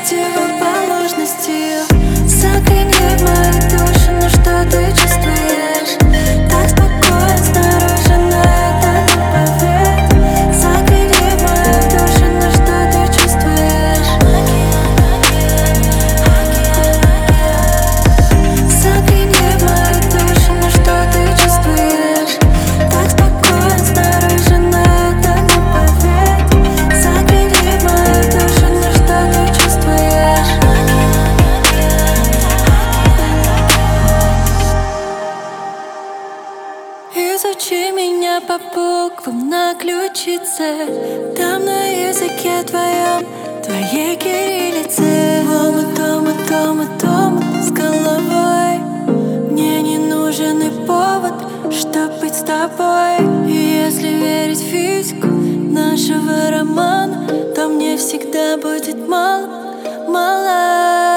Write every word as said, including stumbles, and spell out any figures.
противоположностью. Загляни в мою душу, ну что ты чувствуешь? Так спокойно снаружи, но это не поверь. Загляни в мою душу, ну что ты чувствуешь? Загляни в мою душу, ну что ты чувствуешь? Так спокойно снаружи, но это не поверь. Загляни в мою душу, ну что ты чувствуешь? Изучи меня по буквам на ключице, там на языке твоем, твоей кириллице. Омут, омут, омут, омут с головой. Мне не нужен и повод, чтоб быть с тобой. И если верить в физику нашего романа, то мне всегда будет мало, мало.